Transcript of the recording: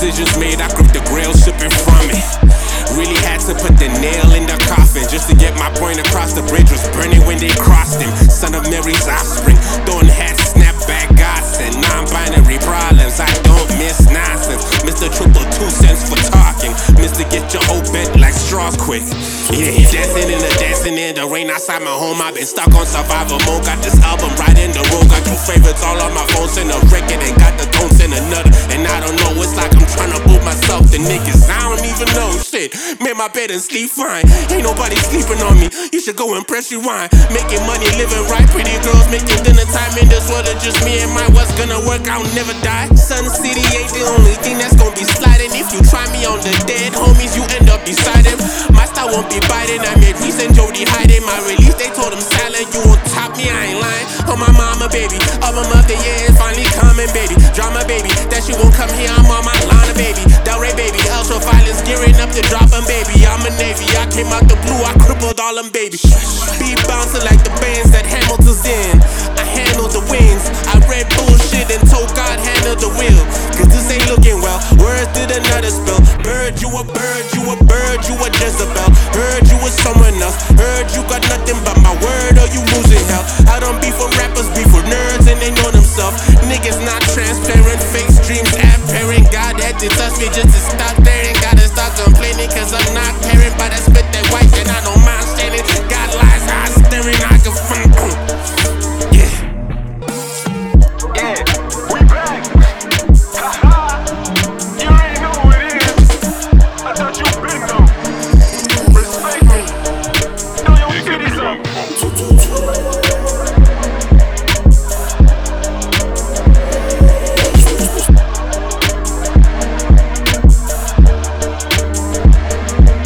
decisions made, I gripped the grail, sipping from it. Really had to put the nail in the coffin just to get my point across. The bridge was burning when they crossed him. Son of Mary's offspring, throwing hats, snapback gossip, non-binary problems. I don't miss nonsense. Mr. Triple 2 cents for talking. Mr. Get your whole bent like straws quick. Yeah, dancing in the rain outside my home. I've been stuck on survival mode. Got this album right in the road. Got 2 favorites all on my phone. Send a record and got the tones in another. And I don't know, it's like I'm trying to boot myself. The niggas, I don't even know shit. Made my bed and sleep fine. Ain't nobody sleeping on me. You should go and press rewind. Making money, living right. Pretty girls making dinner time in this world. It's just me and my what's gonna work. I'll never die. Sun City ain't the only thing that's gonna be sliding. If you try me on the dead homies, you end up beside him. My style won't be biting. I made Reese and Jody hiding. My release, they told him silent. You won't top me, I ain't lying. On my mama, baby. Album of the year is finally coming, baby. Drama, baby. That she won't come here. I'm on my line, baby. Delray, baby. Ultra violence, gearing up to drop 'em, baby. I'm a Navy. I came out the blue. I crippled all them, baby. Be bouncing like the bands that Hamilton's in. I handled the wins. I read bullshit and told God handle the wheel. Cause this ain't looking well. Words did another spell. Bird, you a bird, you a bird, you a Jezebel. Heard you was someone else. Heard you got nothing but my word or you losing hell. I don't beef for rappers, beef for nerds and they know themselves. Niggas not transparent, fake streams apparent. God had to touch me just to stop there and gotta stop complaining cause I'm not caring by that spit